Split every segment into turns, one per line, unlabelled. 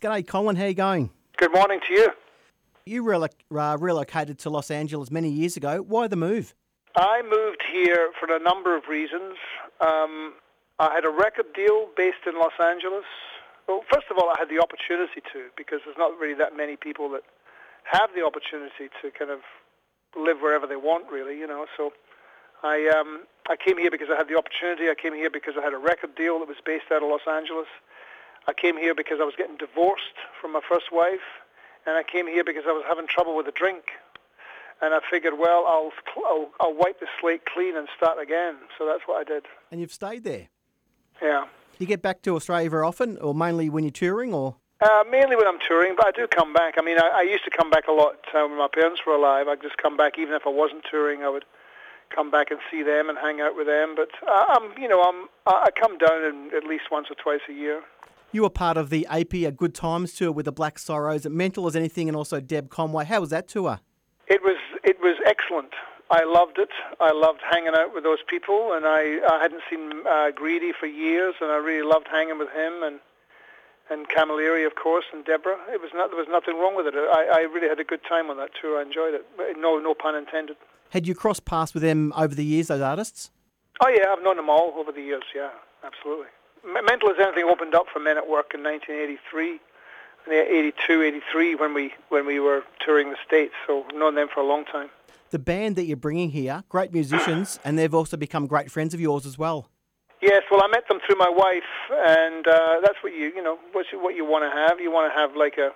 G'day, Colin. How you going?
Good morning to you.
You relocated to Los Angeles many years ago. Why the move?
I moved here for a number of reasons. I had a record deal based in Los Angeles. Well, first of all, I had the opportunity to, because there's not really that many people that have the opportunity to kind of live wherever they want, really, So I came here because I had the opportunity. I came here because I had a record deal that was based out of Los Angeles. I came here because I was getting divorced from my first wife, and I came here because I was having trouble with a drink. And I figured, well, I'll wipe the slate clean and start again. So that's what I did.
And you've stayed there?
Yeah.
You get back to Australia very often, or mainly when you're touring, or?
Mainly when I'm touring, but I do come back. I mean, I used to come back a lot when my parents were alive. I'd just come back, even if I wasn't touring, I would come back and see them and hang out with them. But I come down at least once or twice a year.
You were part of the AP A Good Times tour with the Black Sorrows at Mental as Anything, and also Deb Conway. How was that tour?
It was excellent. I loved it. I loved hanging out with those people, and I hadn't seen Greedy for years, and I really loved hanging with him and Camilleri, of course, and Deborah. There was nothing wrong with it. I really had a good time on that tour. I enjoyed it. No pun intended.
Had you crossed paths with them over the years, those artists?
Oh yeah, I've known them all over the years. Yeah, absolutely. Mental as Anything opened up for Men at Work in 1983. 82, 83 when we were touring the States, so I've known them for a long time.
The band that you're bringing here, great musicians, and they've also become great friends of yours as well.
Yes, well, I met them through my wife, and that's what what you want to have. You want to have like a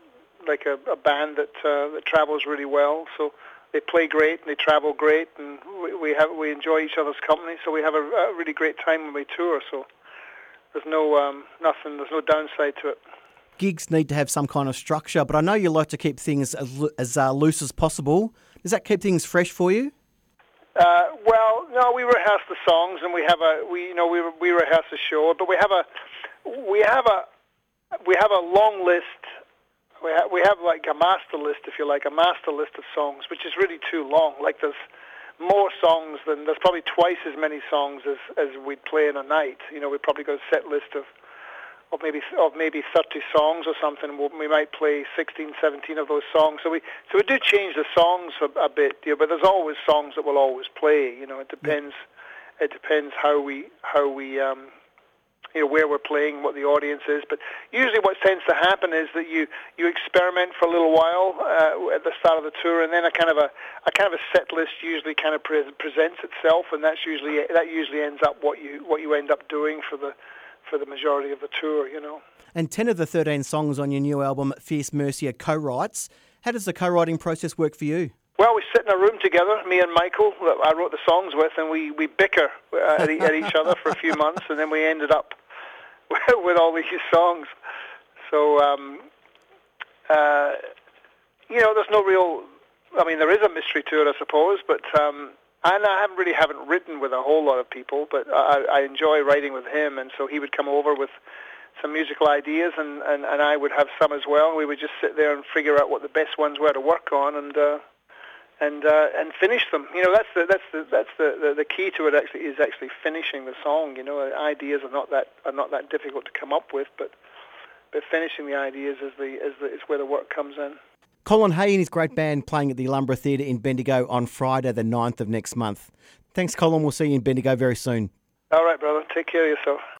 band that travels really well. So they play great and they travel great, and we enjoy each other's company. So we have a really great time when we tour. So there's no downside to it.
Gigs need to have some kind of structure, but I know you like to keep things as loose as possible. Does that keep things fresh for you?
Well, no, we rehearse the songs, and we rehearse the show, but we have a long list. We have like a master list, if you like, a master list of songs, which is really too long. Like there's more songs there's probably twice as many songs as we'd play in a night. We probably got a set list of maybe 30 songs or something. We might play 16, 17 of those songs. So we do change the songs a bit, but there's always songs that we'll always play. It depends. It depends how we where we're playing, what the audience is. But usually, what tends to happen is that you experiment for a little while at the start of the tour, and then a kind of a set list usually kind of presents itself, and that usually ends up what you end up doing for the majority of the tour,
And 10 of the 13 songs on your new album, Fierce Mercy, are co-writes. How does the co-writing process work for you?
Well, we sit in a room together, me and Michael, that I wrote the songs with, and we bicker at each other for a few months, and then we ended up with all these songs. So, there's no real... I mean, there is a mystery to it, I suppose, but... And I haven't written with a whole lot of people, but I enjoy writing with him, and so he would come over with some musical ideas, and I would have some as well. We would just sit there and figure out what the best ones were to work on, and finish them. That's the key to it. Is actually finishing the song. Ideas are not that difficult to come up with, but finishing the ideas is where the work comes in.
Colin Hay and his great band playing at the Alhambra Theatre in Bendigo on Friday the 9th of next month. Thanks, Colin. We'll see you in Bendigo very soon.
All right, brother. Take care of yourself.